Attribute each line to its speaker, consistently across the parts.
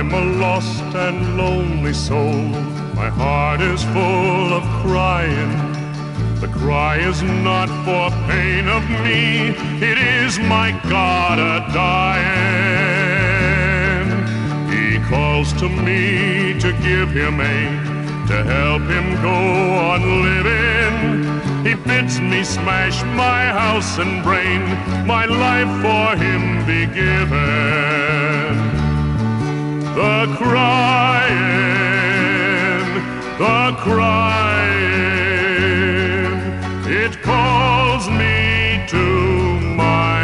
Speaker 1: I'm a lost and lonely soul. My heart is full of crying. The cry is not for pain of me, it is my God a-dying. He calls to me to give him aid, to help him go on living. He bids me smash my house and brain, my life for him be given. The crying, it calls me to my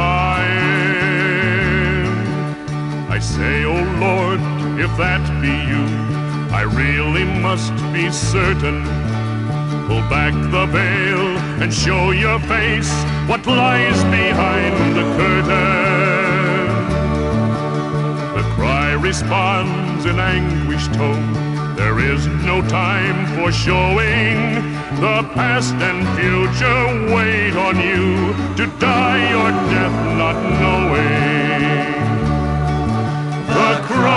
Speaker 1: dying. I say, oh Lord, if that be you, I really must be certain. Pull back the veil and show your face, what lies behind the curtain. The cry responds in anguished tone. There is no time for showing. The past and future wait on you to die your death not knowing. The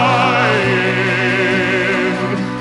Speaker 1: crying,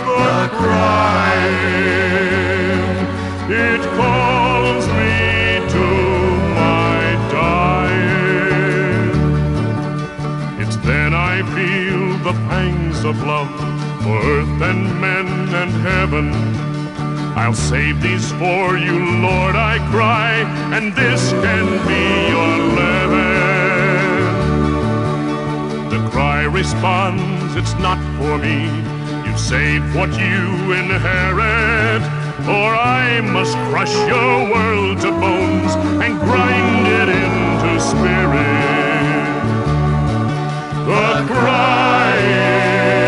Speaker 1: it calls me to my dying. It's then I feel the pangs of love for earth and men and heaven. I'll save these for you, Lord, I cry, and this can be your leaven. The cry responds, it's not for me. You've saved what you inherit, or I must crush your world to bones and grind it into spirit. The crying,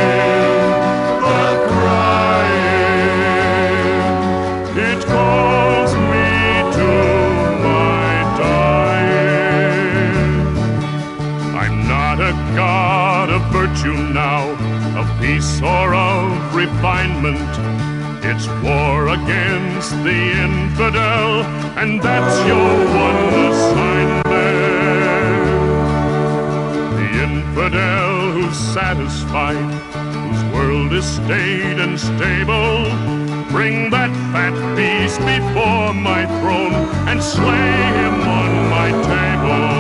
Speaker 1: it calls me to my dying. I'm not a god of virtue now, of peace or of refinement. It's war against the infidel, and that's your one assignment. The infidel who's satisfied, whose world is staid and stable, bring that fat beast before my throne and slay him on my table.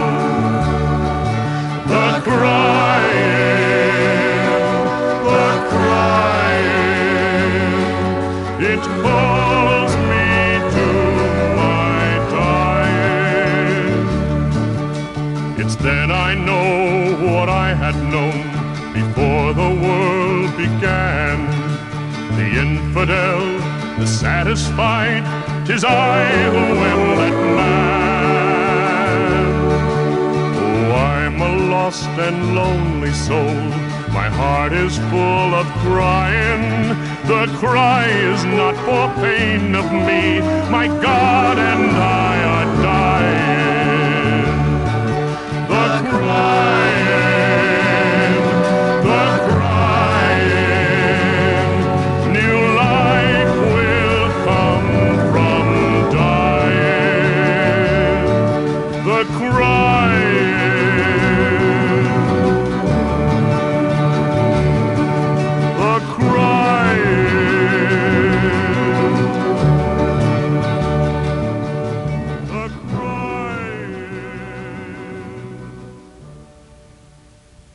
Speaker 1: The crying, it calls me to my dying. It's then I know what I had known before the world began. The infidel, the satisfied, 'tis I who am that man. Oh, I'm a lost and lonely soul. My heart is full of crying. The cry is not for pain of me. My God and I are dying. The cry